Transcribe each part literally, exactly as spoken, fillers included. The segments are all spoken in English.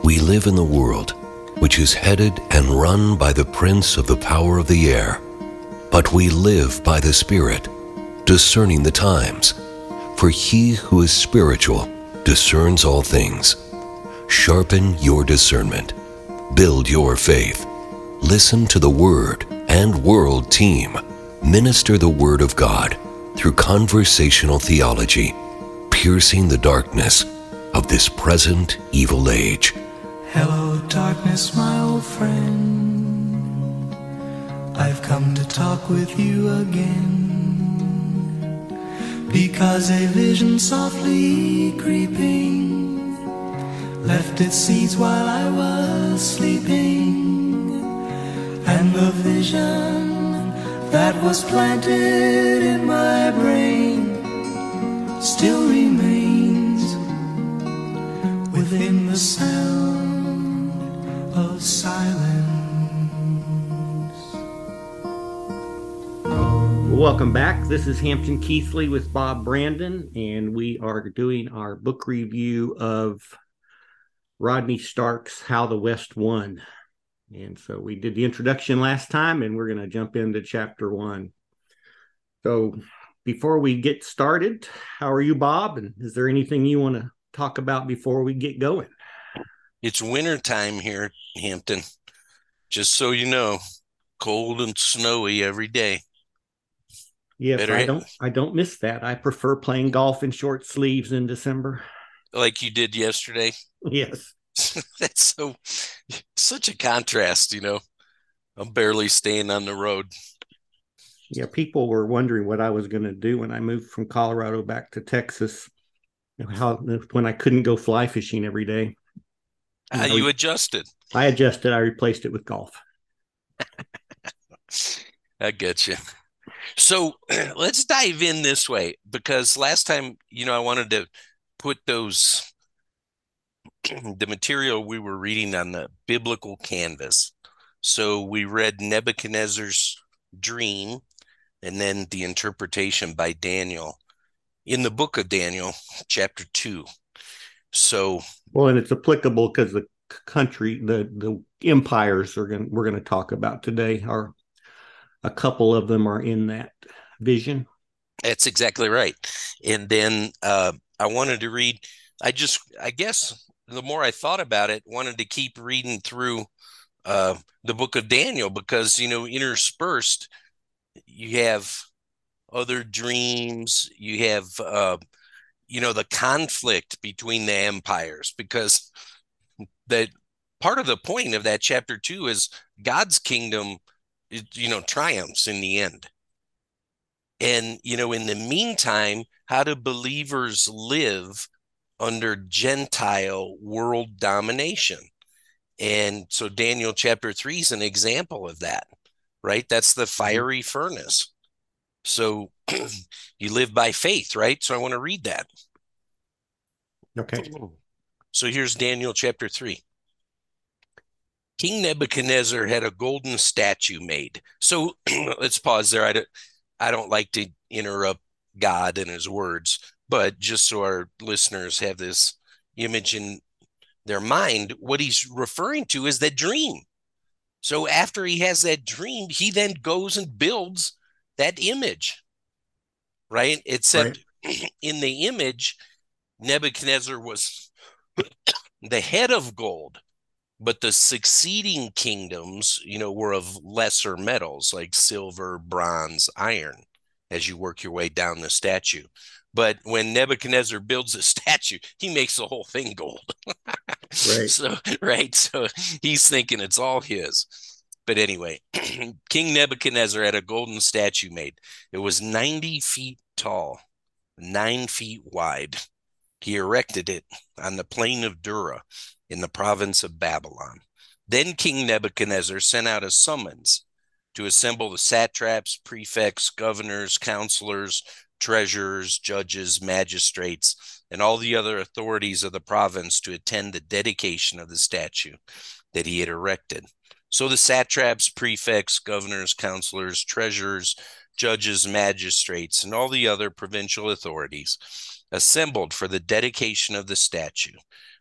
We live in the world which is headed and run by the prince of the power of the air. But we live by the Spirit, discerning the times. For he who is spiritual discerns all things. Sharpen your discernment. Build your faith. Listen to the Word and World Team. Minister the Word of God through conversational theology, piercing the darkness of this present evil age. Hello, darkness, my old friend. I've come to talk with you again, because a vision softly creeping left its seeds while I was sleeping, and the vision that was planted in my brain still remains within the sound of silence. Welcome back. This is Hampton Keithley with Bob Brandon, and we are doing our book review of Rodney Stark's How the West Won. And so we did the introduction last time, and we're going to jump into chapter one. So before we get started, how are you, Bob? And is there anything you want to talk about before we get going? It's winter time here, Hampton. Just so you know, cold and snowy every day. Yes, Better I hit- don't I don't miss that. I prefer playing golf in short sleeves in December. Like you did yesterday. Yes. That's so such a contrast, you know. I'm barely staying on the road. Yeah, people were wondering what I was going to do when I moved from Colorado back to Texas. How when I couldn't go fly fishing every day. Ah, I you re- adjusted. I adjusted. I replaced it with golf. I get you. So let's dive in this way, because last time, you know, I wanted to put those, the material we were reading on the biblical canvas. So we read Nebuchadnezzar's dream and then the interpretation by Daniel in the book of Daniel, chapter two. So, Well, and it's applicable because the c- country, the the empires are going we're going to talk about today are a couple of them are in that vision. that's exactly right. And then uh, I wanted to read, I just, I guess the more I thought about it, wanted to keep reading through uh, the book of Daniel, because, you know, interspersed, you have other dreams, you have, uh, you know, the conflict between the empires, because that part of the point of that chapter two is God's kingdom, you know, triumphs in the end. And, you know, in the meantime, how do believers live under Gentile world domination? And so Daniel chapter three is an example of that, right? That's the fiery furnace. So you live by faith, right? So I want to read that. Okay. So here's Daniel chapter three. King Nebuchadnezzar had a golden statue made. So let's pause there. I don't, I don't like to interrupt God and his words, but just so our listeners have this image in their mind, what he's referring to is that dream. So after he has that dream, he then goes and builds that image, right? Except right. In the image, Nebuchadnezzar was the head of gold, but the succeeding kingdoms, you know, were of lesser metals like silver, bronze, iron, as you work your way down the statue. But when Nebuchadnezzar builds a statue, he makes the whole thing gold. Right. So, right. So he's thinking it's all his. But anyway, King Nebuchadnezzar had a golden statue made. It was ninety feet tall, nine feet wide. He erected it on the plain of Dura in the province of Babylon. Then King Nebuchadnezzar sent out a summons to assemble the satraps, prefects, governors, counselors, treasurers, judges, magistrates, and all the other authorities of the province to attend the dedication of the statue that he had erected. So the satraps, prefects, governors, counselors, treasurers, judges, magistrates, and all the other provincial authorities assembled for the dedication of the statue.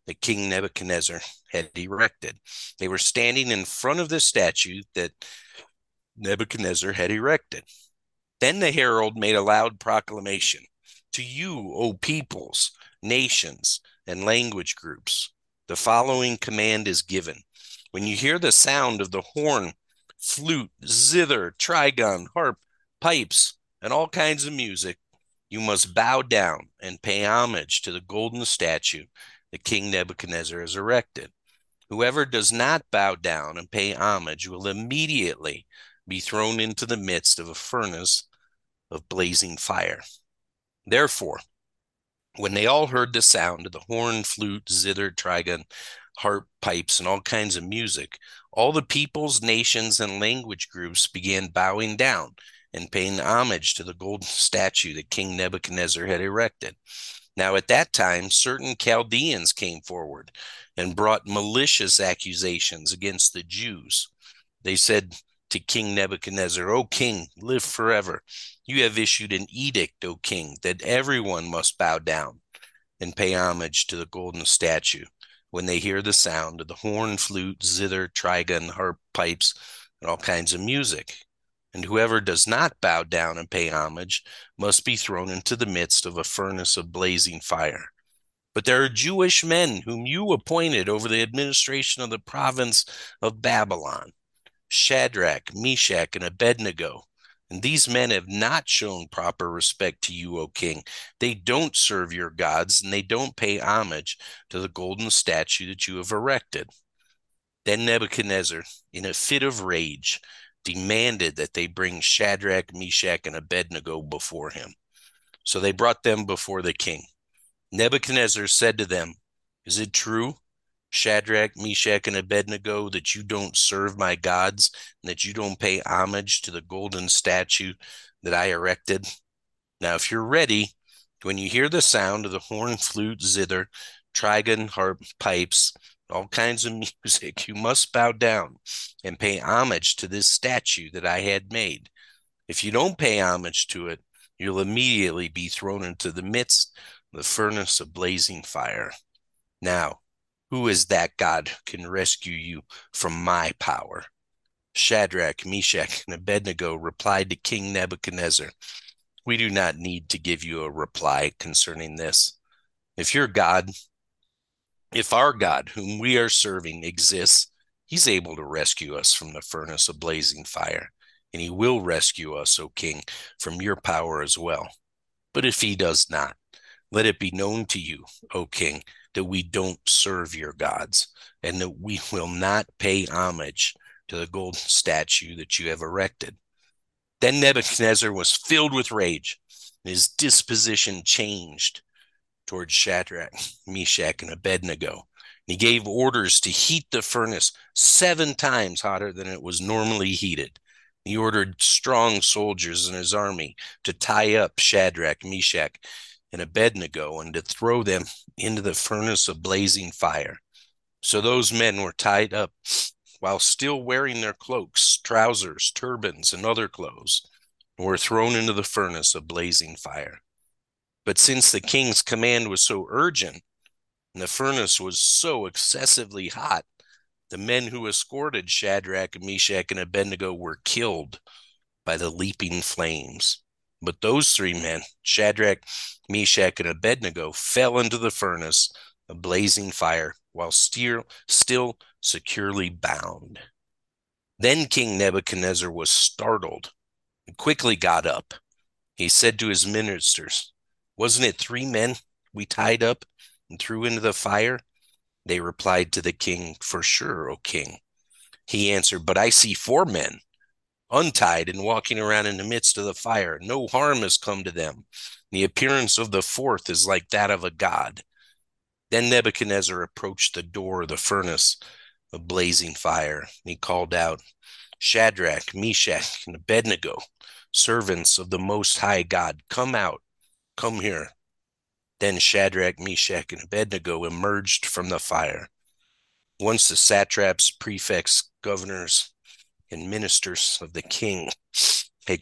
that King Nebuchadnezzar had erected. They were standing in front of the statue that Nebuchadnezzar had erected. Then the herald made a loud proclamation, "To you, O peoples, nations, and language groups, the following command is given. When you hear the sound of the horn, flute, zither, trigon, harp, pipes, and all kinds of music, you must bow down and pay homage to the golden statue that King Nebuchadnezzar has erected. Whoever does not bow down and pay homage will immediately be thrown into the midst of a furnace of blazing fire." Therefore, when they all heard the sound of the horn, flute, zither, trigon, harp, pipes, and all kinds of music, all the peoples, nations, and language groups began bowing down and paying homage to the golden statue that King Nebuchadnezzar had erected. Now at that time, certain Chaldeans came forward and brought malicious accusations against the Jews. They said to King Nebuchadnezzar, "O king, live forever. You have issued an edict, O king, that everyone must bow down and pay homage to the golden statue when they hear the sound of the horn, flute, zither, trigon, harp, pipes, and all kinds of music. And whoever does not bow down and pay homage must be thrown into the midst of a furnace of blazing fire. But there are Jewish men whom you appointed over the administration of the province of Babylon, Shadrach, Meshach, and Abednego. And these men have not shown proper respect to you, O king. They don't serve your gods, and they don't pay homage to the golden statue that you have erected." Then Nebuchadnezzar, in a fit of rage, demanded that they bring Shadrach, Meshach, and Abednego before him. So they brought them before the king. Nebuchadnezzar said to them, "Is it true, Shadrach, Meshach, and Abednego, that you don't serve my gods and that you don't pay homage to the golden statue that I erected? Now, if you're ready, when you hear the sound of the horn, flute, zither, trigon, harp, pipes, all kinds of music, you must bow down and pay homage to this statue that I had made. If you don't pay homage to it, you'll immediately be thrown into the midst of the furnace of blazing fire. Now, who is that God who can rescue you from my power?" Shadrach, Meshach, and Abednego replied to King Nebuchadnezzar, "We do not need to give you a reply concerning this. If your God, if our God, whom we are serving, exists, he's able to rescue us from the furnace of blazing fire, and he will rescue us, O king, from your power as well. But if he does not, let it be known to you, O king, that we don't serve your gods, and that we will not pay homage to the golden statue that you have erected." Then Nebuchadnezzar was filled with rage, and his disposition changed towards Shadrach, Meshach, and Abednego. He gave orders to heat the furnace seven times hotter than it was normally heated. He ordered strong soldiers in his army to tie up Shadrach, Meshach, and Abednego and to throw them into the furnace of blazing fire. So those men were tied up while still wearing their cloaks, trousers, turbans, and other clothes, and were thrown into the furnace of blazing fire. But since the king's command was so urgent, and the furnace was so excessively hot, the men who escorted Shadrach, Meshach, and Abednego were killed by the leaping flames. But those three men, Shadrach, Meshach, and Abednego, fell into the furnace of blazing fire while still, still securely bound. Then King Nebuchadnezzar was startled and quickly got up. He said to his ministers, "Wasn't it three men we tied up and threw into the fire?" They replied to the king, "For sure, O king." He answered, "But I see four men, untied and walking around in the midst of the fire. No harm has come to them. The appearance of the fourth is like that of a god." Then Nebuchadnezzar approached the door of the furnace of blazing fire, and he called out, "Shadrach, Meshach, and Abednego, servants of the Most High God, come out, come here." Then Shadrach, Meshach, and Abednego emerged from the fire. Once the satraps, prefects, governors, and ministers of the king had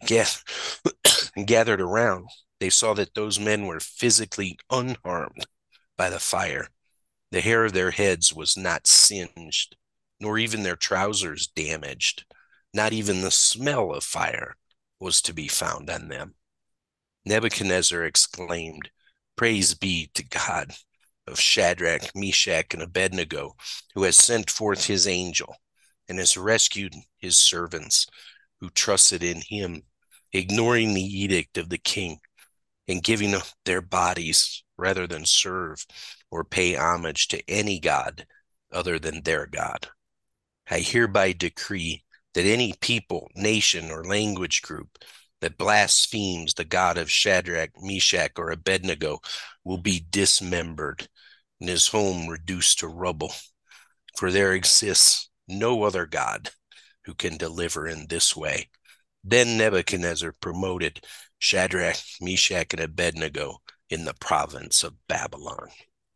gathered around, they saw that those men were physically unharmed by the fire. The hair of their heads was not singed, nor even their trousers damaged. Not even the smell of fire was to be found on them. Nebuchadnezzar exclaimed, "Praise be to God of Shadrach, Meshach, and Abednego, who has sent forth his angel and has rescued his servants who trusted in him, ignoring the edict of the king and giving their bodies rather than serve or pay homage to any god other than their God. I hereby decree that any people, nation, or language group that blasphemes the God of Shadrach, Meshach, or Abednego will be dismembered and his home reduced to rubble. For there exists no other God who can deliver in this way." Then Nebuchadnezzar promoted Shadrach, Meshach, and Abednego in the province of Babylon.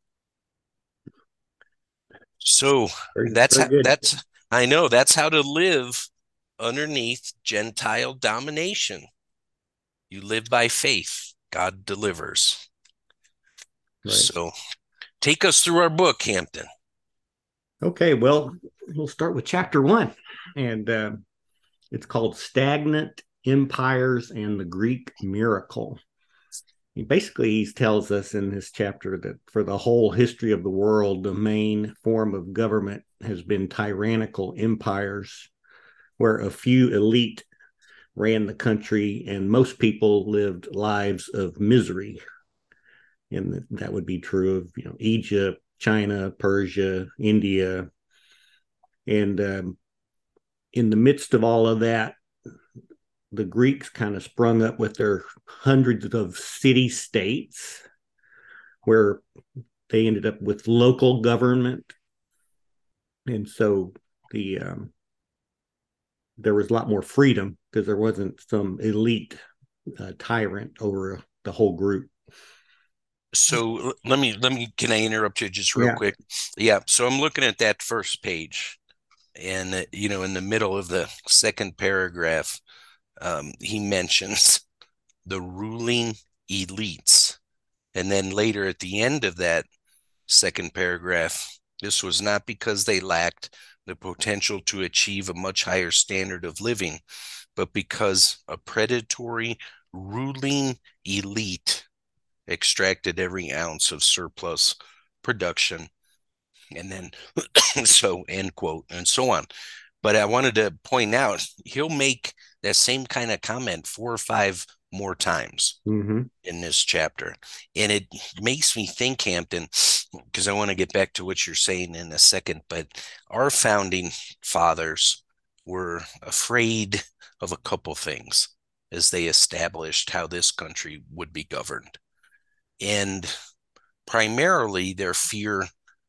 So Very, that's very how, good. that's I know that's how to live underneath Gentile domination. You live by faith. God delivers. Right. So take us through our book, Hampton. Okay, well, we'll start with chapter one, and uh, it's called Stagnant Empires and the Greek Miracle. He basically he tells us in this chapter that for the whole history of the world, the main form of government has been tyrannical empires where a few elite ran the country and most people lived lives of misery. And that would be true of, you know, Egypt, China, Persia, India. And um, in the midst of all of that, the Greeks kind of sprung up with their hundreds of city states where they ended up with local government. And so the um, there was a lot more freedom because there wasn't some elite uh, tyrant over the whole group. So let me let me can I interrupt you just real Yeah. quick? Yeah. So I'm looking at that first page, and uh, you know, in the middle of the second paragraph, um, he mentions the ruling elites, and then later at the end of that second paragraph, this was not because they lacked the potential to achieve a much higher standard of living, but because a predatory ruling elite extracted every ounce of surplus production, and then so end quote, and so on. But I wanted to point out he'll make that same kind of comment four or five more times mm-hmm. in this chapter, and it makes me think, Hampton, because I want to get back to what you're saying in a second, but our founding fathers were afraid of a couple things as they established how this country would be governed. And primarily their fear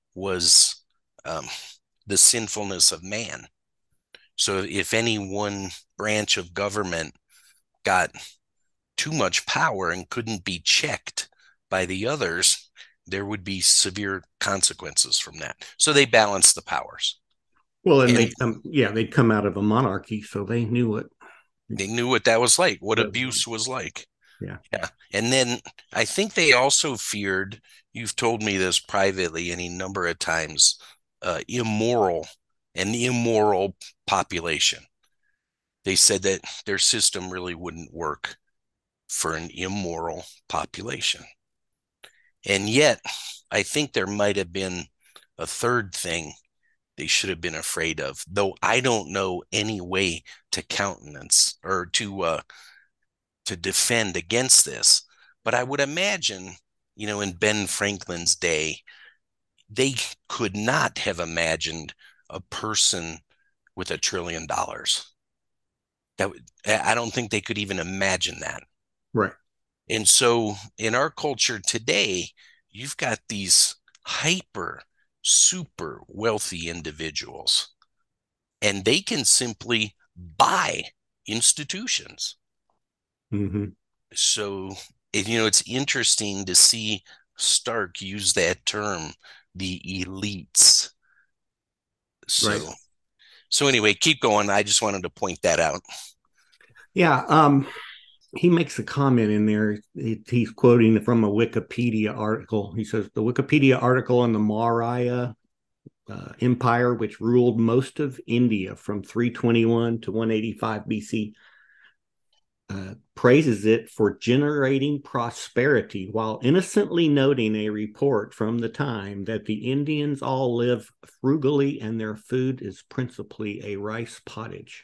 was um, the sinfulness of man. So if any one branch of government got too much power and couldn't be checked by the others, there would be severe consequences from that. So they balanced the powers. Well, and, and they come, yeah, they'd come out of a monarchy, so they knew it. They knew what that was like, what abuse was like. Yeah. Yeah. And then I think they also feared, you've told me this privately any number of times, uh, immoral, an immoral population. They said that their system really wouldn't work for an immoral population. And yet, I think there might have been a third thing they should have been afraid of, though I don't know any way to countenance or to uh, to defend against this. But I would imagine, you know, in Ben Franklin's day, they could not have imagined a person with a trillion dollars. That I don't think they could even imagine that. Right. And so in our culture today, you've got these hyper, super wealthy individuals, and they can simply buy institutions. Mm-hmm. So, you know, it's interesting to see Stark use that term, the elites. So, right. So anyway, keep going. I just wanted to point that out. Yeah. Um, he makes a comment in there. He, he's quoting from a Wikipedia article. He says the Wikipedia article on the Maurya uh, Empire, which ruled most of India from three twenty-one to one eighty-five B C, uh, praises it for generating prosperity while innocently noting a report from the time that the Indians all live frugally and their food is principally a rice pottage.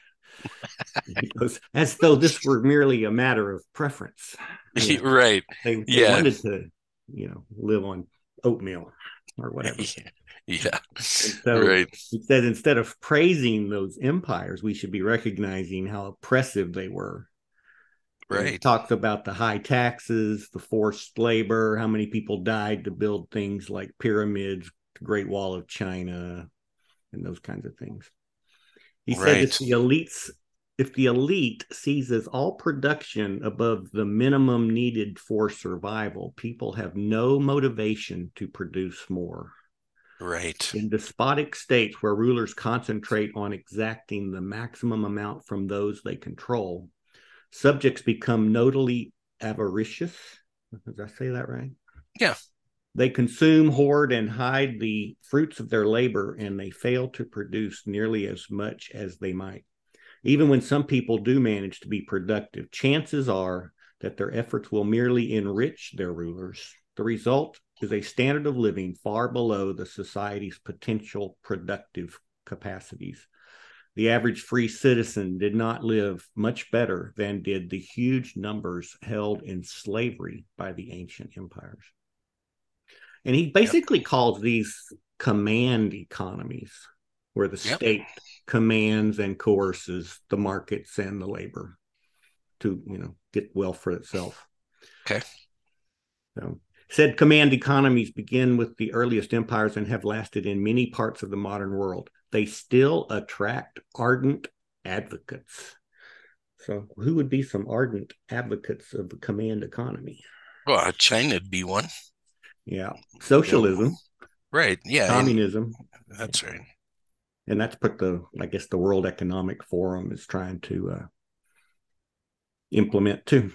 He goes, as though this were merely a matter of preference. You know, right. they, they yeah. wanted to, you know, live on oatmeal or whatever. Yeah. So right. He said instead of praising those empires, we should be recognizing how oppressive they were. Right. He talks about the high taxes, the forced labor, how many people died to build things like pyramids, the Great Wall of China, and those kinds of things. He said right. if the elites, if the elite seizes all production above the minimum needed for survival, people have no motivation to produce more. Right. In despotic states where rulers concentrate on exacting the maximum amount from those they control, subjects become notably avaricious. Did I say that right? Yeah. They consume, hoard, and hide the fruits of their labor, and they fail to produce nearly as much as they might. Even when some people do manage to be productive, chances are that their efforts will merely enrich their rulers. The result is a standard of living far below the society's potential productive capacities. The average free citizen did not live much better than did the huge numbers held in slavery by the ancient empires. And he basically yep. calls these command economies, where the yep. state commands and coerces the markets and the labor to, you know, get wealth for itself. Okay. So, said command economies begin with the earliest empires and have lasted in many parts of the modern world. They still attract ardent advocates. So, who would be some ardent advocates of the command economy? Well, China'd be one. Yeah. Socialism. Right. Yeah. Communism. And that's right. And that's what the, I guess, the World Economic Forum is trying to uh, implement too.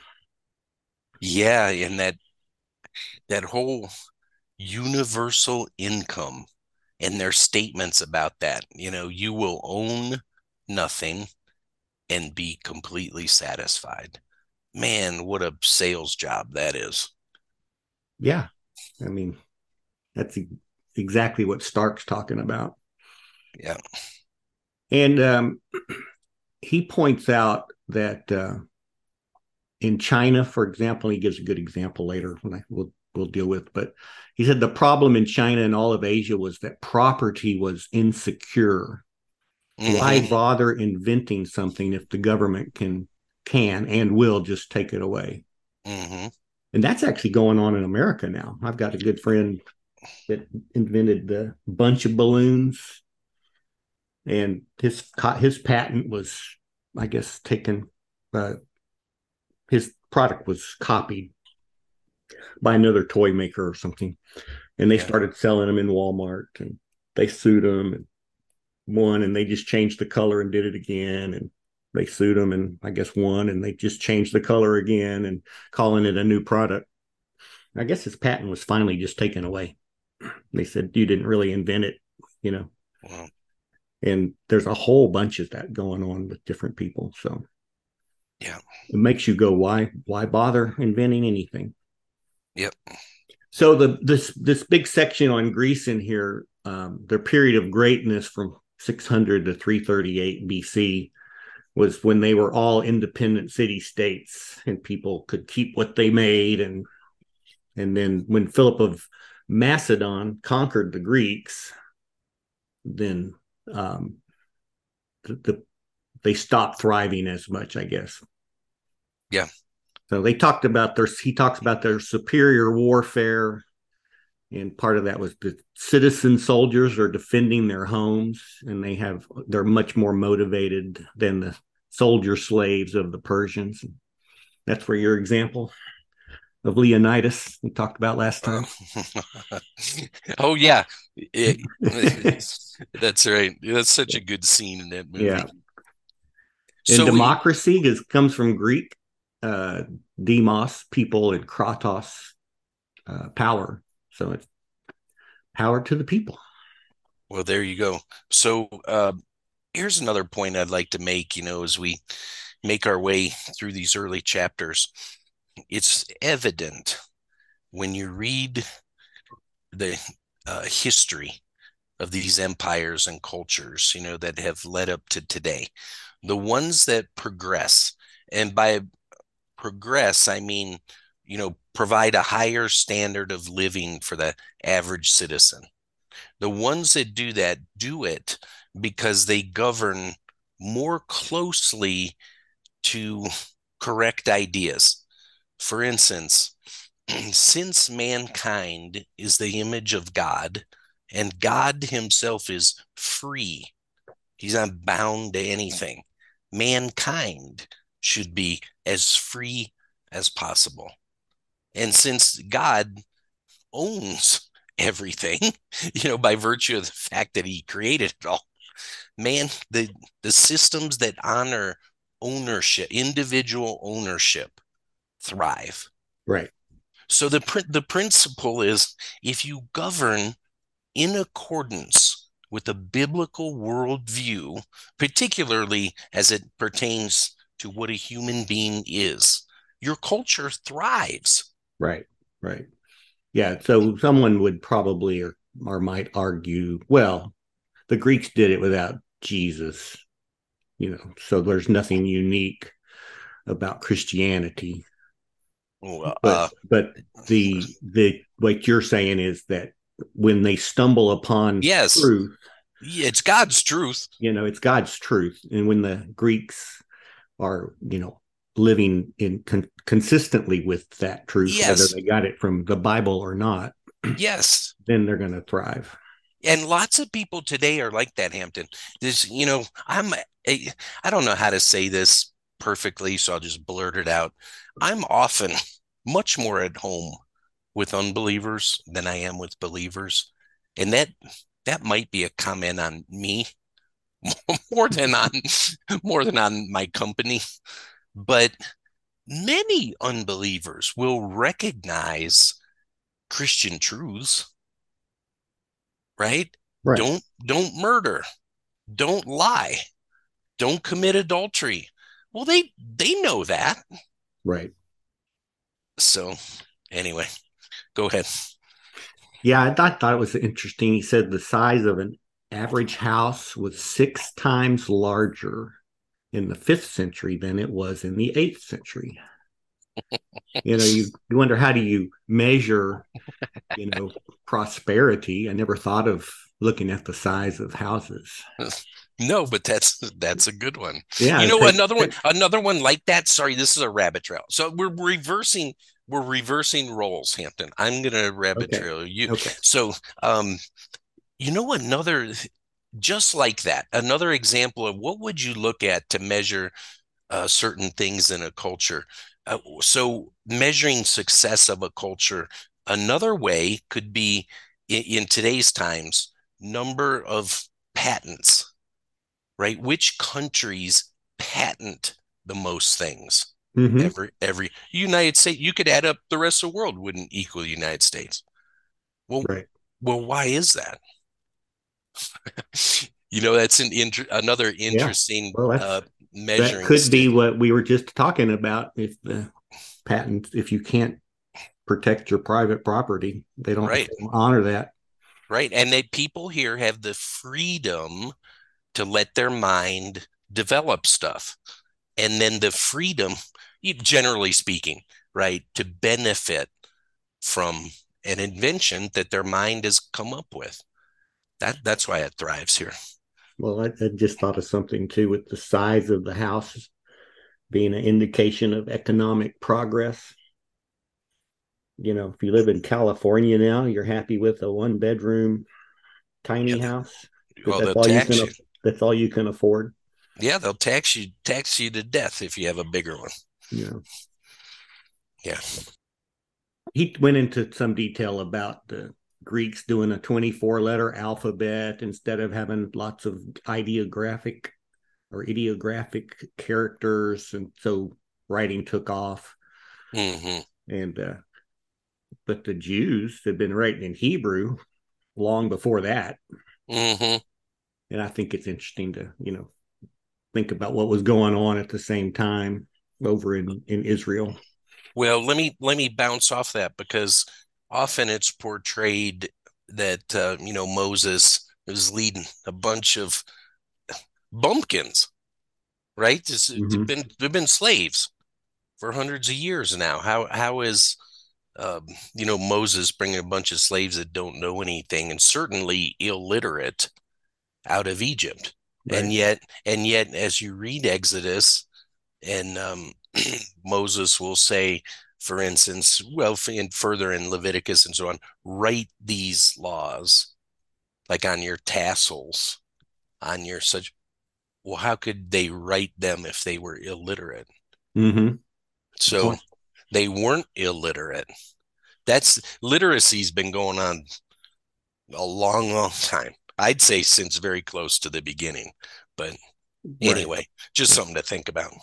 Yeah. And that, that whole universal income and their statements about that, you know, you will own nothing and be completely satisfied. Man, what a sales job that is. Yeah. I mean, that's exactly what Stark's talking about. Yeah. And um, he points out that uh, in China, for example, he gives a good example later when I will we'll deal with, but he said the problem in China and all of Asia was that property was insecure. Mm-hmm. Why bother inventing something if the government can can and will just take it away? Mm-hmm. And that's actually going on in America now. I've got a good friend that invented the bunch of balloons, and his his patent was, I guess, taken. Uh, his product was copied by another toy maker or something, and they yeah. started selling them in Walmart, and they sued them and won, and they just changed the color and did it again, and they sued them and I guess won, and they just changed the color again and calling it a new product. I guess his patent was finally just taken away. They said, you didn't really invent it, you know. Wow. And there's a whole bunch of that going on with different people. So yeah, it makes you go, why, why bother inventing anything? Yep. So the this this big section on Greece in here, um, their period of greatness from six hundred to three thirty-eight B C was when they were all independent city states and people could keep what they made. And and then when Philip of Macedon conquered the Greeks, then um, the, the they stopped thriving as much, I guess. Yeah. So they talked about their, he talks about their superior warfare. And part of that was the citizen soldiers are defending their homes, and they have, they're much more motivated than the soldier slaves of the Persians. That's where your example of Leonidas we talked about last time. Oh yeah. It, that's right. That's such a good scene in that movie. Yeah. And so democracy we, is, comes from Greek. uh, demos, people, and kratos, uh, power. So it's power to the people. Well, there you go. So uh, here's another point I'd like to make, you know, as we make our way through these early chapters. It's evident when you read the uh, history of these empires and cultures, you know, that have led up to today, the ones that progress, and by progress, I mean, you know, provide a higher standard of living for the average citizen. The ones that do that do it because they govern more closely to correct ideas. For instance, since mankind is the image of God and God himself is free, he's not bound to anything, mankind should be as free as possible. And since God owns everything, you know, by virtue of the fact that he created it all, man, the the systems that honor ownership, individual ownership, thrive. Right. So the the principle is, if you govern in accordance with a biblical worldview, particularly as it pertains to what a human being is, your culture thrives. Right. Right. Yeah. So someone would probably or, or might argue, well, the Greeks did it without Jesus, you know, so there's nothing unique about Christianity. Uh, But but the the what you're saying is that when they stumble upon yes, truth, it's God's truth. You know, it's God's truth. And when the Greeks are, you know, living in con- consistently with that truth, Yes. whether they got it from the Bible or not, yes, then they're going to thrive. And lots of people today are like that, Hampton. This, you know, I'm, a, I don't know how to say this perfectly, so I'll just blurt it out. I'm often much more at home with unbelievers than I am with believers. And that, that might be a comment on me more than on, more than on my company. But many unbelievers will recognize Christian truths, right? Right. Don't don't murder, don't lie, don't commit adultery. Well, they they know that. Right. So anyway, go ahead. Yeah, I thought, thought it was interesting. He said the size of an average house was six times larger in the fifth century than it was in the eighth century. You know, you, you wonder, how do you measure, you know, prosperity? I never thought of looking at the size of houses. No, but that's that's a good one. Yeah. You know, take, another one, take, another one like that. Sorry, this is a rabbit trail. So we're reversing, we're reversing roles, Hampton. I'm gonna rabbit okay. trail you. Okay. So, um, you know, another, just like that, another example of what would you look at to measure uh, certain things in a culture. Uh, so measuring success of a culture, another way could be in, in today's times, number of patents, right? Which countries patent the most things? Mm-hmm. Every every United States, you could add up the rest of the world wouldn't equal the United States. Well, right. well, why is that? You know, that's an inter- another interesting yeah. well, that's, uh, measuring that could stick. be what we were just talking about. If the patent, if you can't protect your private property, they don't, right. they don't honor that. Right. And they, people here have the freedom to let their mind develop stuff. And then the freedom, generally speaking, right, to benefit from an invention that their mind has come up with. That that's why it thrives here. Well, I, I just thought of something too, with the size of the house being an indication of economic progress. You know, if you live in California now, you're happy with a one bedroom tiny yeah. house. Well, that's all you can. You. That's all you can afford. Yeah, they'll tax you tax you to death if you have a bigger one. Yeah. Yeah. He went into some detail about the Greeks doing a twenty-four letter alphabet instead of having lots of ideographic or ideographic characters. And so writing took off. Mm-hmm. And uh, but the Jews had been writing in Hebrew long before that. Mm-hmm. And I think it's interesting to, you know, think about what was going on at the same time over in, in Israel. Well, let me let me bounce off that, because often it's portrayed that uh, you know, Moses is leading a bunch of bumpkins, right? This- They've Mm-hmm. been they've been slaves for hundreds of years now. How how is um, you know, Moses bringing a bunch of slaves that don't know anything and certainly illiterate out of Egypt? And Right. yet, and yet, as you read Exodus, and um, Moses will say, for instance, well, and further in Leviticus and so on, write these laws like on your tassels, on your such. Well, how could they write them if they were illiterate? Mm-hmm. So they weren't illiterate. That's literacy's been going on a long, long time. I'd say since very close to the beginning. But Right. anyway, just something to think about.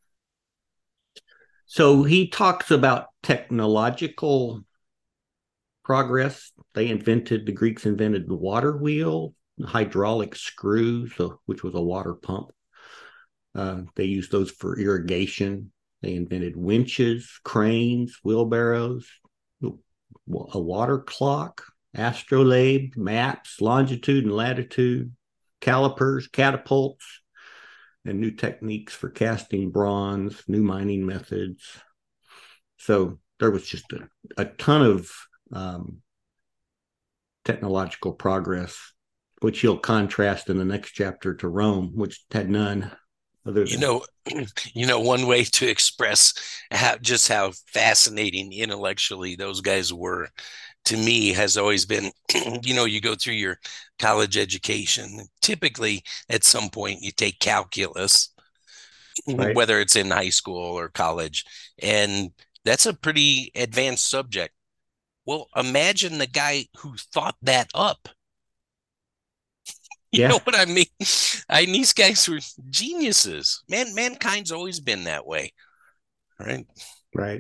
So he talks about technological progress. They invented, the Greeks invented the water wheel, the hydraulic screw, so which was a water pump. Uh, they used those for irrigation. They invented winches, cranes, wheelbarrows, a water clock, astrolabe, maps, longitude and latitude, calipers, catapults, and new techniques for casting bronze, new mining methods. So there was just a, a ton of um, technological progress, which he'll contrast in the next chapter to Rome, which had none. Other than, You know, you know, one way to express how, just how fascinating intellectually those guys were to me has always been, you know, you go through your college education. Typically, at some point, you take calculus, right? whether it's in high school or college, and that's a pretty advanced subject. Well, imagine the guy who thought that up. You know Yeah, what I mean? I mean, these guys were geniuses. Man, mankind's always been that way, right? right.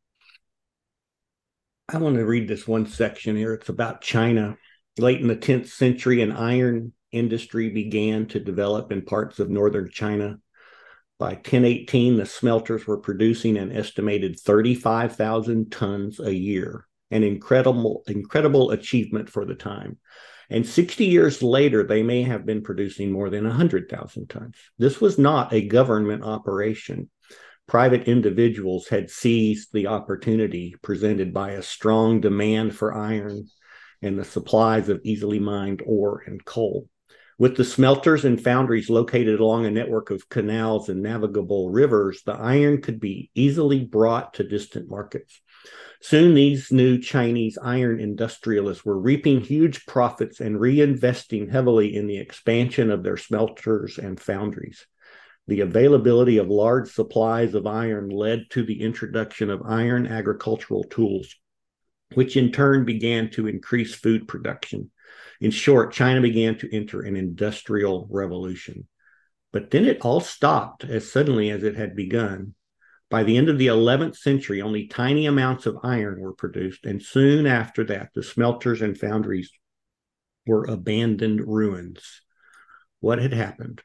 I want to read this one section here. It's about China. Late in the tenth century, an iron industry began to develop in parts of northern China. By ten eighteen, the smelters were producing an estimated thirty-five thousand tons a year, an incredible, incredible achievement for the time. And sixty years later, they may have been producing more than one hundred thousand tons. This was not a government operation. Private individuals had seized the opportunity presented by a strong demand for iron and the supplies of easily mined ore and coal. With the smelters and foundries located along a network of canals and navigable rivers, the iron could be easily brought to distant markets. Soon, these new Chinese iron industrialists were reaping huge profits and reinvesting heavily in the expansion of their smelters and foundries. The availability of large supplies of iron led to the introduction of iron agricultural tools, which in turn began to increase food production. In short, China began to enter an industrial revolution. But then it all stopped as suddenly as it had begun. By the end of the eleventh century, only tiny amounts of iron were produced, and soon after that, the smelters and foundries were abandoned ruins. What had happened?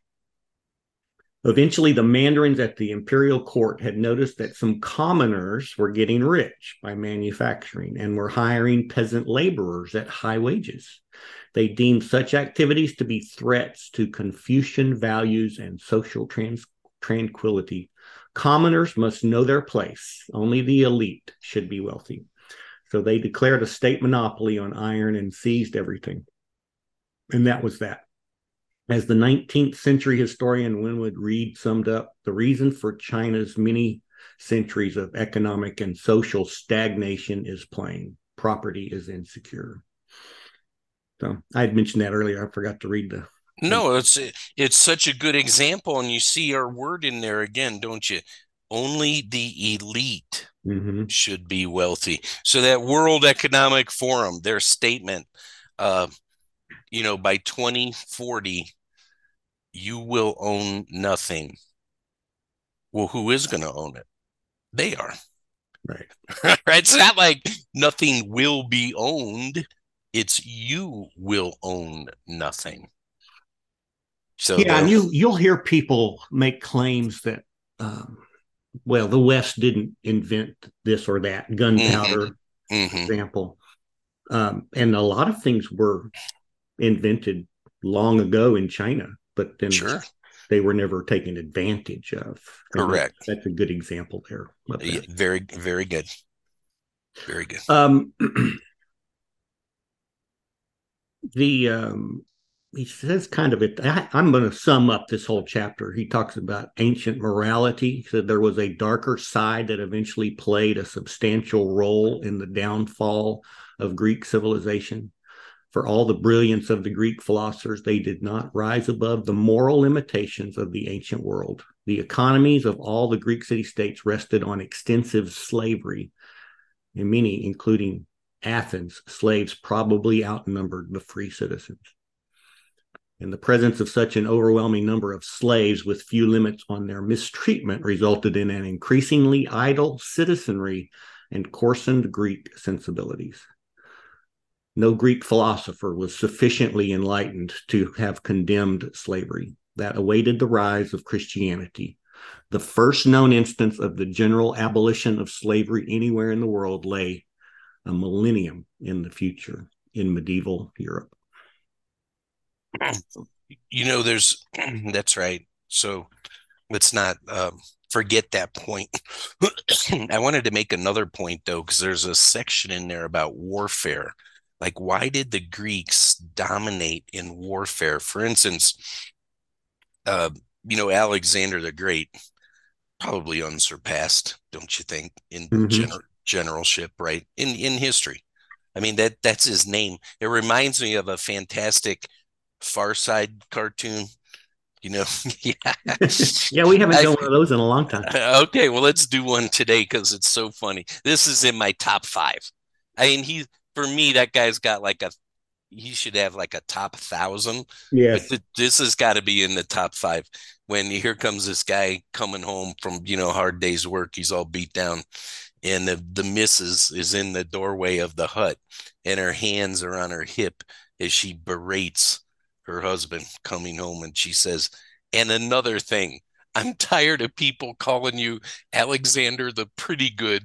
Eventually, the mandarins at the imperial court had noticed that some commoners were getting rich by manufacturing and were hiring peasant laborers at high wages. They deemed such activities to be threats to Confucian values and social trans- tranquility. Commoners must know their place. Only the elite should be wealthy. So they declared a state monopoly on iron and seized everything. And that was that. As the nineteenth century historian Winwood Reade summed up, the reason for China's many centuries of economic and social stagnation is plain. Property is insecure. So I had mentioned that earlier. I forgot to read the. No, it's it's such a good example, and you see our word in there again, don't you? Only the elite Mm-hmm. should be wealthy. So that World Economic Forum, their statement, uh, you know, by twenty forty, you will own nothing. Well, who is going to own it? They are. Right. Right. It's not like nothing will be owned. It's you will own nothing. So Yeah, and the you you'll hear people make claims that um, well, the West didn't invent this or that, gunpowder, mm-hmm, for mm-hmm. example. Um, and a lot of things were invented long ago in China, but then Sure. they were never taken advantage of. And that, Correct. that's a good example there of Yeah, that. very, very good. Very good. Um, the um, he says kind of it. I, I'm going to sum up this whole chapter. He talks about ancient morality. He said there was a darker side that eventually played a substantial role in the downfall of Greek civilization. For all the brilliance of the Greek philosophers, they did not rise above the moral limitations of the ancient world. The economies of all the Greek city states rested on extensive slavery, and many, including Athens, slaves probably outnumbered the free citizens. And the presence of such an overwhelming number of slaves with few limits on their mistreatment resulted in an increasingly idle citizenry and coarsened Greek sensibilities. No Greek philosopher was sufficiently enlightened to have condemned slavery. That awaited the rise of Christianity. The first known instance of the general abolition of slavery anywhere in the world lay a millennium in the future in medieval Europe. You know, there's that's right. So let's not um, forget that point. I wanted to make another point, though, because there's a section in there about warfare. Like, why did the Greeks dominate in warfare? For instance, uh, you know, Alexander the Great, probably unsurpassed, don't you think, in Mm-hmm. gener- generalship, right? In in history. I mean, that that's his name. It reminds me of a fantastic Far Side cartoon. You know, yeah. Yeah, we haven't I, done one of those in a long time. okay, well, let's do one today because it's so funny. This is in my top five. I mean, he for me, that guy's got like a he should have like a top thousand, but Yes. th- this has got to be in the top five. When here comes this guy coming home from you know hard day's work, he's all beat down, and the the missus is in the doorway of the hut, and her hands are on her hip as she berates her husband coming home, and she says, "And another thing, I'm tired of people calling you Alexander the Pretty Good."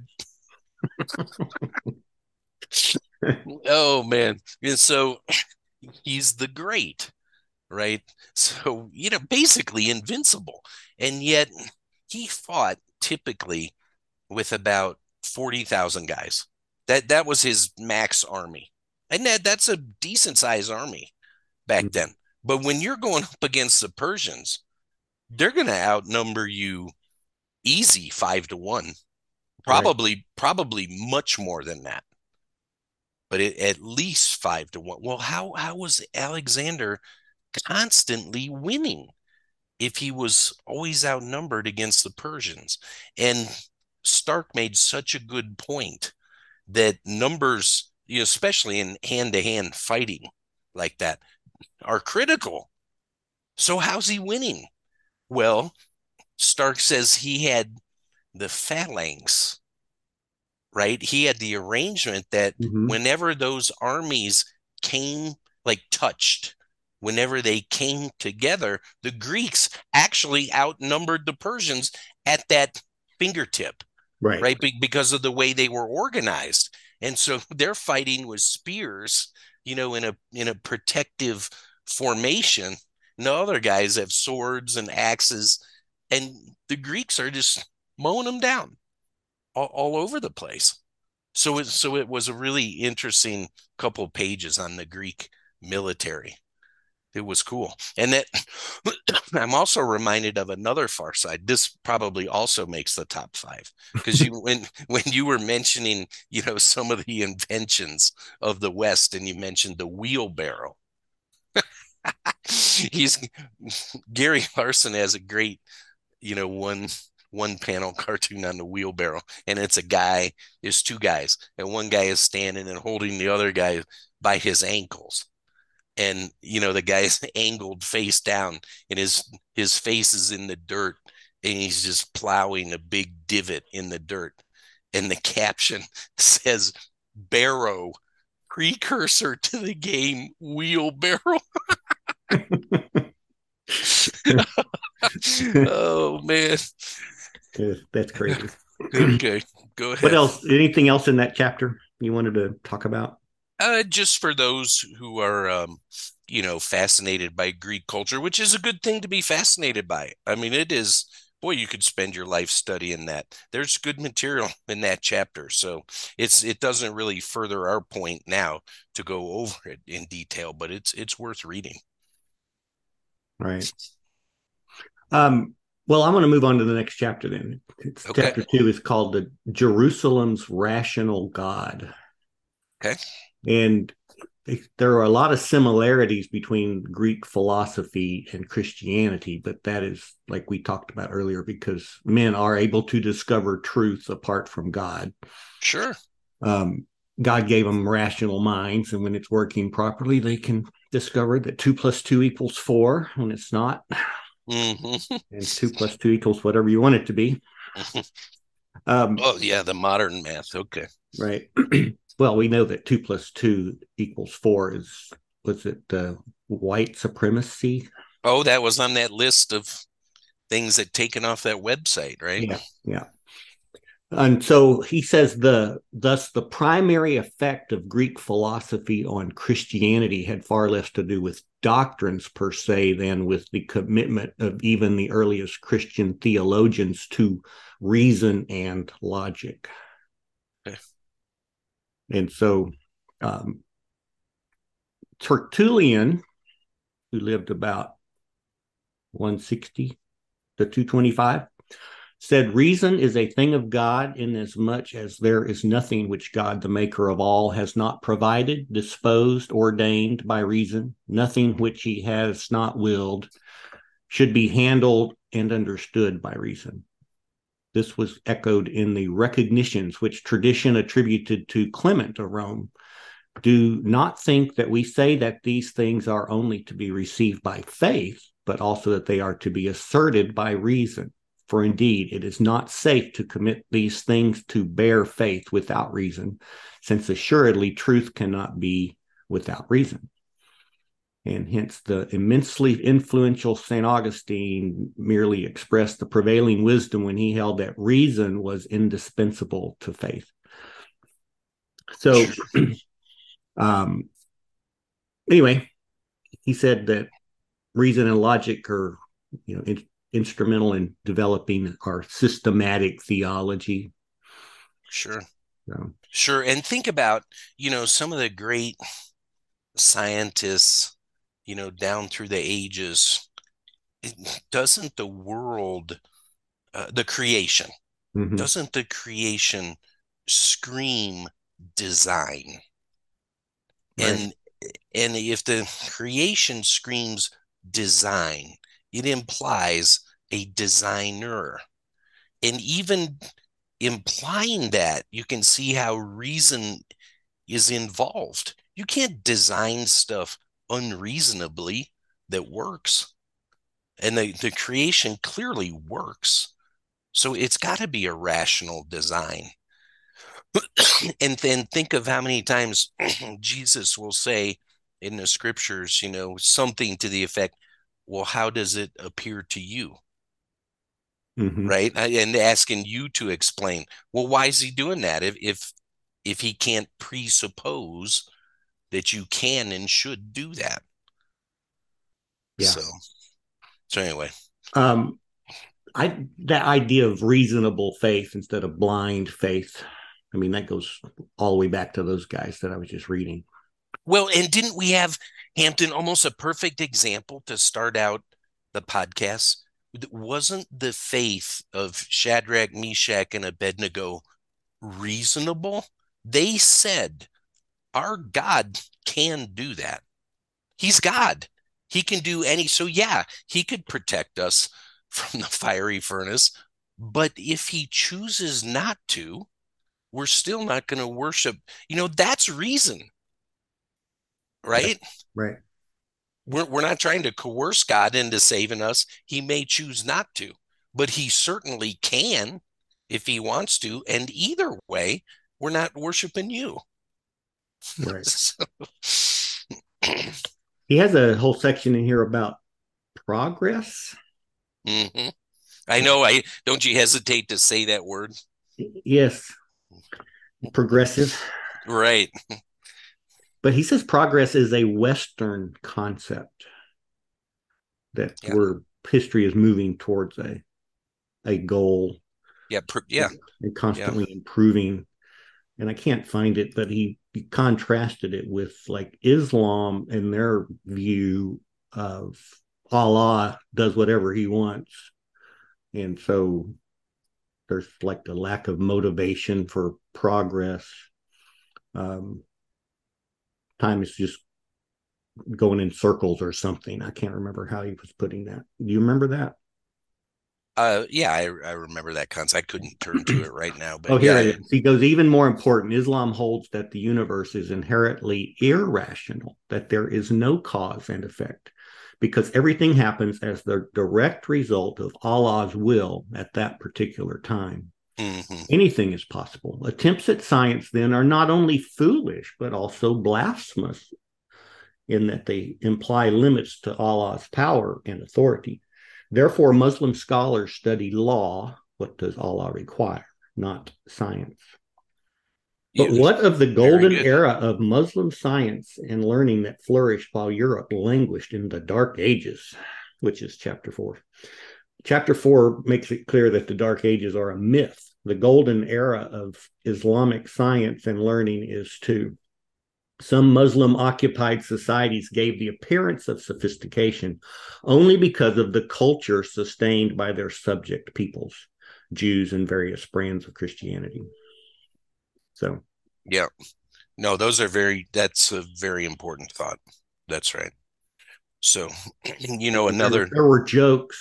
Oh man, and so he's the great, right? So, you know, basically invincible. And yet he fought typically with about forty thousand guys. That that was his max army. And that that's a decent sized army back then. But when you're going up against the Persians, they're going to outnumber you easy five to one. Right. Probably probably much more than that. But it, at least five to one. Well, how how was Alexander constantly winning if he was always outnumbered against the Persians? And Stark made such a good point that numbers, you know, especially in hand-to-hand fighting like that, are critical. So how's he winning? Well, Stark says he had the phalanx, right? He had the arrangement that Mm-hmm. whenever those armies came, like touched, whenever they came together, the Greeks actually outnumbered the Persians at that fingertip, Right. right? Be- because of the way they were organized. And so they're fighting with spears, you know, in a in a protective formation. And the other guys have swords and axes, and the Greeks are just mowing them down all, all over the place. So it so it was a really interesting couple of pages on the Greek military. It was cool. And that I'm also reminded of another Far Side. This probably also makes the top five because you when when you were mentioning, you know, some of the inventions of the West and you mentioned the wheelbarrow. He's Gary Larson has a great, you know, one one panel cartoon on the wheelbarrow, and it's a guy, there's two guys, and one guy is standing and holding the other guy by his ankles. And you know the guy's angled face down and his his face is in the dirt and he's just plowing a big divot in the dirt. And the caption says, "Barrow, precursor to the game wheelbarrow." Oh, man. That's crazy. Okay, go ahead. What else? Anything else in that chapter you wanted to talk about? Uh, just for those who are, um, you know, fascinated by Greek culture, which is a good thing to be fascinated by. I mean, it is, boy, you could spend your life studying that. There's good material in that chapter. So it's it doesn't really further our point now to go over it in detail, but it's it's worth reading. Right. Um, well, I'm going to move on to the next chapter then. It's, Okay. Chapter two is called the Jerusalem's Rational God. Okay. And there are a lot of similarities between Greek philosophy and Christianity, but that is like we talked about earlier, because men are able to discover truth apart from God. Sure. Um, God gave them rational minds, and when it's working properly, they can discover that two plus two equals four when it's not. Mm-hmm. And two plus two equals whatever you want it to be. Um, Oh, yeah, the modern math. Okay. right. Well, we know that two plus two equals four is, was it uh, white supremacy? Oh, that was on that list of things that taken off that website, right? Yeah, yeah. And so he says the thus the primary effect of Greek philosophy on Christianity had far less to do with doctrines per se than with the commitment of even the earliest Christian theologians to reason and logic. Okay. And so um, Tertullian, who lived about one sixty to two twenty-five, said, "Reason is a thing of God, inasmuch as there is nothing which God, the maker of all, has not provided, disposed, ordained by reason. Nothing which he has not willed should be handled and understood by reason." This was echoed in the recognitions which tradition attributed to Clement of Rome. "Do not think that we say that these things are only to be received by faith, but also that they are to be asserted by reason. For indeed, it is not safe to commit these things to bare faith without reason, since assuredly truth cannot be without reason." And hence the immensely influential Saint Augustine merely expressed the prevailing wisdom when he held that reason was indispensable to faith. So, um, anyway, he said that reason and logic are, you know, in, instrumental in developing our systematic theology. Sure. So, Sure. And think about, you know, some of the great scientists, you know, down through the ages. Doesn't the world, uh, the creation, mm-hmm. doesn't the creation scream design? Right. And and if the creation screams design, it implies a designer. And even implying that, you can see how reason is involved. You can't design stuff unreasonably that works. And the, the creation clearly works. So it's got to be a rational design. And then think of how many times Jesus will say in the scriptures, you know, something to the effect, well, how does it appear to you? Mm-hmm. Right? And asking you to explain, well, why is he doing that? If, if, if he can't presuppose that you can and should do that. Yeah. So, so anyway. Um, I, that idea of reasonable faith instead of blind faith, I mean, that goes all the way back to those guys that I was just reading. Well, and didn't we have, Hampton, almost a perfect example to start out the podcast? Wasn't the faith of Shadrach, Meshach, and Abednego reasonable? They said, our God can do that. He's God. He can do any, so yeah, he could protect us from the fiery furnace, but if he chooses not to, we're still not going to worship. You know, that's reason, right? Right. right. We're, we're not trying to coerce God into saving us. He may choose not to, but he certainly can if he wants to. And either way, we're not worshiping you. Right. So, He has a whole section in here about progress. mhm. I know. I don't you hesitate to say that word? Yes, progressive. Right. But he says progress is a Western concept, that Yeah. where history is moving towards a a goal. Yeah. Per, yeah. And constantly yeah. improving. And I can't find it, but he, he contrasted it with like Islam and their view of Allah does whatever he wants. And so there's like the lack of motivation for progress. Um, time is just going in circles or something. I can't remember how he was putting that. Do you remember that? Uh, yeah, I, I remember that concept. I couldn't turn to it right now, but oh, here yeah. it is. He goes, even more important, Islam holds that the universe is inherently irrational, that there is no cause and effect, because everything happens as the direct result of Allah's will at that particular time. Mm-hmm. Anything is possible. Attempts at science, then, are not only foolish, but also blasphemous, in that they imply limits to Allah's power and authority. Therefore, Muslim scholars study law. What does Allah require? Not science. But You, what of the golden era of Muslim science and learning that flourished while Europe languished in the Dark Ages, which is chapter four. Chapter four makes it clear that the Dark Ages are a myth. The golden era of Islamic science and learning is too. Some Muslim-occupied societies gave the appearance of sophistication only because of the culture sustained by their subject peoples, Jews and various brands of Christianity. So, yeah, no, those are very, that's a very important thought. That's right. So, you know, another. There, there were jokes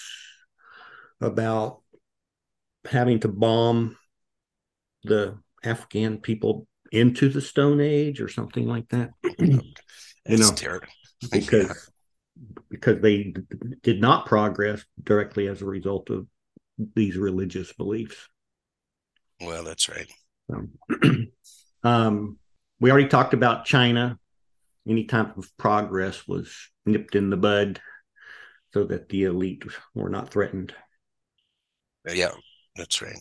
about having to bomb the Afghan people into the Stone Age or something like that. you know, terrible. because yeah. because they d- did not progress directly as a result of these religious beliefs. Well, that's right. Um, um, we already talked about China. Any type of progress was nipped in the bud so that the elite were not threatened. Yeah, that's right.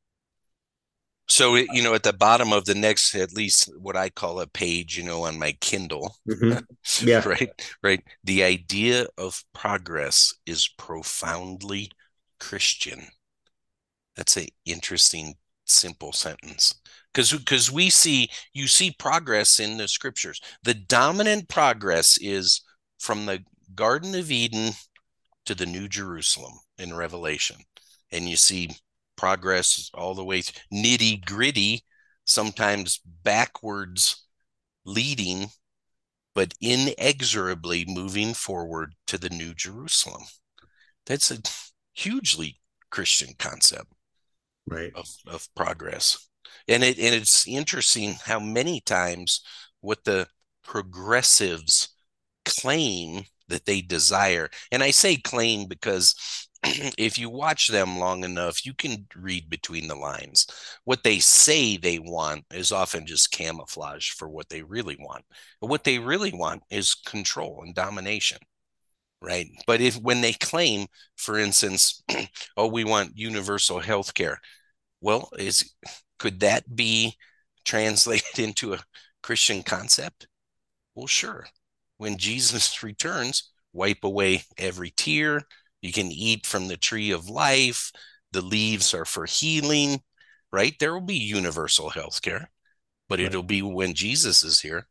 So, you know, at the bottom of the next, at least what I call a page, you know, on my Kindle, mm-hmm. yeah. right, right. The idea of progress is profoundly Christian. That's an interesting, simple sentence. Because because we see, you see progress in the scriptures. The dominant progress is from the Garden of Eden to the New Jerusalem in Revelation. And you see progress all the way nitty gritty, sometimes backwards leading, but inexorably moving forward to the New Jerusalem. That's a hugely Christian concept, right, of, of progress. And it and it's interesting how many times what the progressives claim that they desire, and I say claim because if you watch them long enough, you can read between the lines. What they say they want is often just camouflage for what they really want. But what they really want is control and domination, right? But if when they claim, for instance, oh, we want universal health care, well, is could that be translated into a Christian concept? Well, sure. When Jesus returns, wipe away every tear. You can eat from the tree of life. The leaves are for healing, right? There will be universal health care, but right. It'll be when Jesus is here,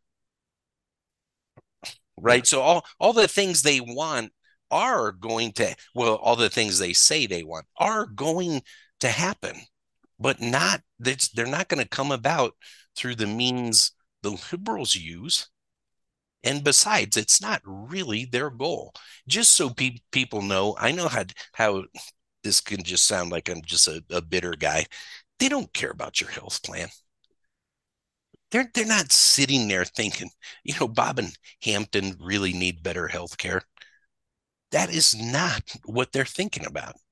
right? Yeah. So all, all the things they want are going to, well, all the things they say they want are going to happen, but not, they're not going to come about through the means the liberals use. And besides, it's not really their goal. Just so pe- people know, I know how, how this can just sound like I'm just a, a bitter guy. They don't care about your health plan. They're, they're not sitting there thinking, you know, Bob and Hampton really need better health care. That is not what they're thinking about.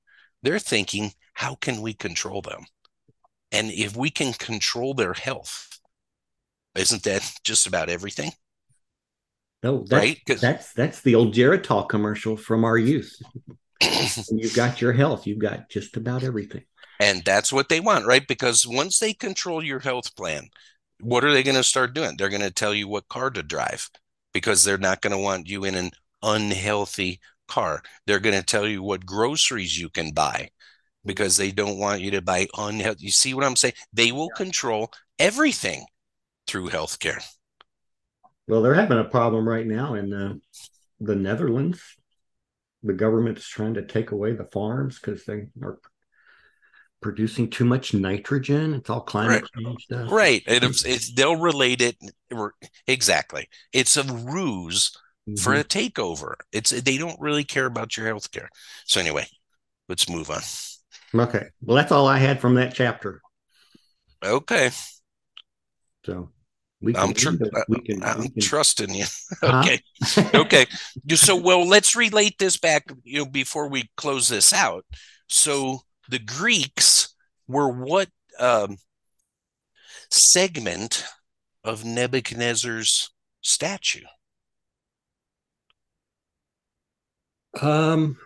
They're thinking, how can we control them? And if we can control their health, isn't that just about everything? No, that's Right? 'Cause that's that's the old Geritol commercial from our youth. When you've got your health, you've got just about everything. and that's what they want, right? Because once they control your health plan, what are they going to start doing? They're going to tell you what car to drive because they're not going to want you in an unhealthy car. They're going to tell you what groceries you can buy because they don't want you to buy unhealthy. You see what I'm saying? They will control everything through healthcare. Well, they're having a problem right now in the, the Netherlands. The government's trying to take away the farms because they are producing too much nitrogen. It's all climate Right. change stuff. Right. It, it's, it's, they'll relate it. Exactly. It's a ruse for Mhm. a takeover. It's they don't really care about your health care. So anyway, let's move on. Okay. Well, that's all I had from that chapter. Okay. So we can I'm tr- we can I'm we can trusting you. huh? Okay. Okay. So well, let's relate this back, you know, before we close this out. So the Greeks were what um, segment of Nebuchadnezzar's statue? Um,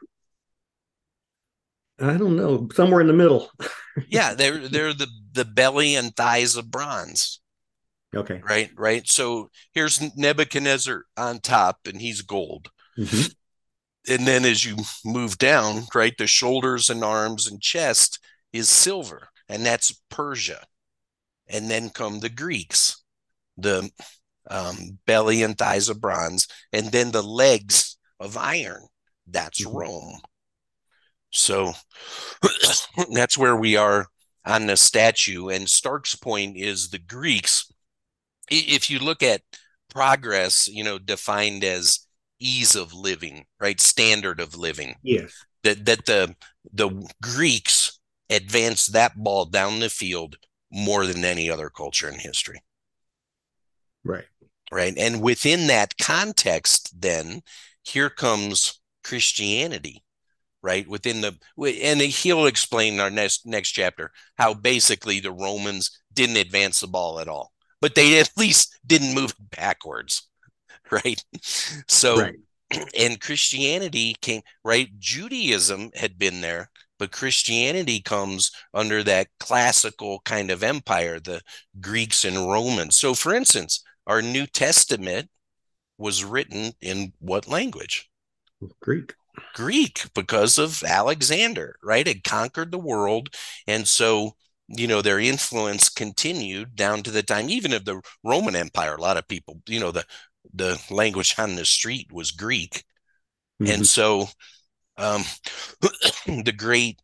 I don't know. Somewhere in the middle. Yeah, they're they're the the belly and thighs of bronze. Okay. Right, right. So here's Nebuchadnezzar on top, and he's gold. Mm-hmm. And then as you move down, right, the shoulders and arms and chest is silver, and that's Persia. And then come the Greeks, the um, belly and thighs of bronze, and then the legs of iron. That's Mm-hmm. Rome. So that's where we are on the statue. And Stark's point is the Greeks. If you look at progress, you know, defined as ease of living, right? Standard of living. Yes. That that the the Greeks advanced that ball down the field more than any other culture in history. Right. Right. And within that context, then here comes Christianity, right? Within the and he'll explain in our next next chapter how basically the Romans didn't advance the ball at all, but they at least didn't move backwards, right? So, right. And Christianity came, right? Judaism had been there, but Christianity comes under that classical kind of empire, the Greeks and Romans. So, for instance, our New Testament was written in what language? Greek. Greek, because of Alexander, right? It conquered the world. And so, you know, their influence continued down to the time, even of the Roman Empire. A lot of people, you know, the, the language on the street was Greek. Mm-hmm. And so um, the great,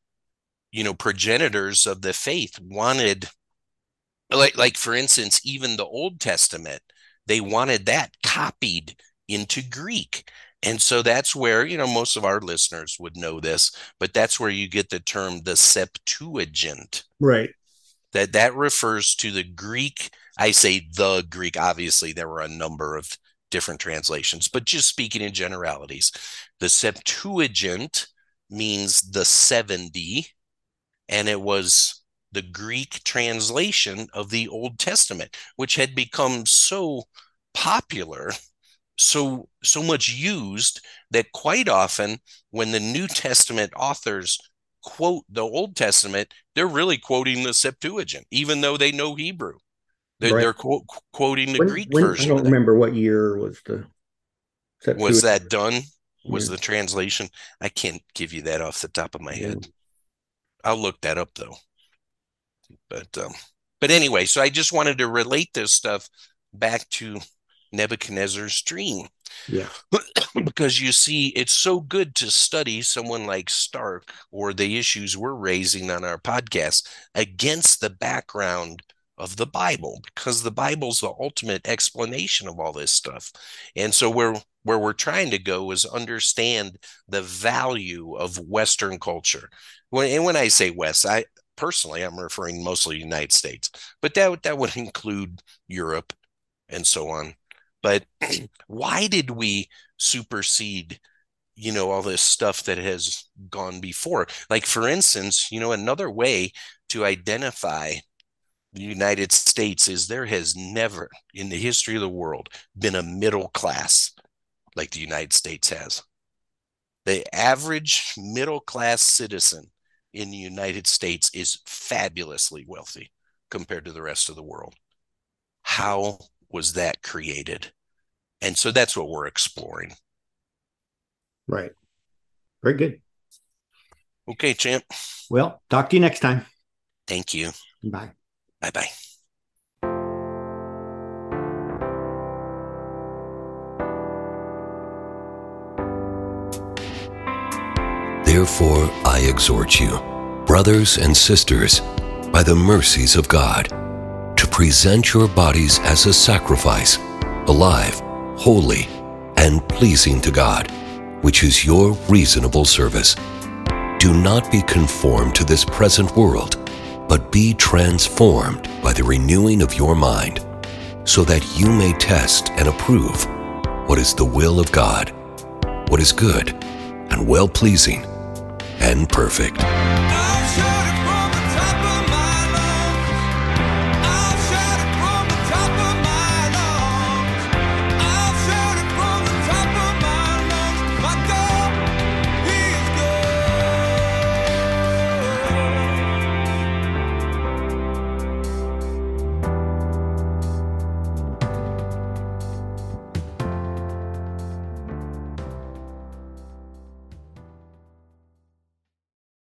you know, progenitors of the faith wanted, like, like, for instance, even the Old Testament, they wanted that copied into Greek. And so that's where, you know, most of our listeners would know this, but that's where you get the term the Septuagint. Right. That that refers to the Greek. I say the Greek. Obviously, there were a number of different translations, but just speaking in generalities, the Septuagint means the seventy, and it was the Greek translation of the Old Testament, which had become so popular, so so much used that quite often when the New Testament authors quote the Old Testament, they're really quoting the Septuagint, even though they know Hebrew. They're, right. they're quote, quoting the when, Greek when, version. I don't remember what year was the Septuagint. Was that done? Was yeah. the translation? I can't give you that off the top of my yeah. head. I'll look that up though. But um, but anyway, so I just wanted to relate this stuff back to Nebuchadnezzar's dream. Yeah. Because you see, it's so good to study someone like Stark or the issues we're raising on our podcast against the background of the Bible, because the Bible's the ultimate explanation of all this stuff. And so where where we're trying to go is understand the value of Western culture. When and when I say West, I personally I'm referring mostly to the United States, but that that would include Europe and so on. But why did we supersede you know, all this stuff that has gone before. Like, for instance, you know, another way to identify the United States is there has never in the history of the world been a middle class like the United States has. The average middle class citizen in the United States is fabulously wealthy compared to the rest of the world. How was that created? And so that's what we're exploring. Right. Very good. Okay, champ. Well, talk to you next time. Thank you. Bye. Bye-bye. Therefore, I exhort you, brothers and sisters, by the mercies of God, to present your bodies as a sacrifice, alive, holy, and pleasing to God, which is your reasonable service. Do not be conformed to this present world, but be transformed by the renewing of your mind, so that you may test and approve what is the will of God, what is good and well-pleasing and perfect.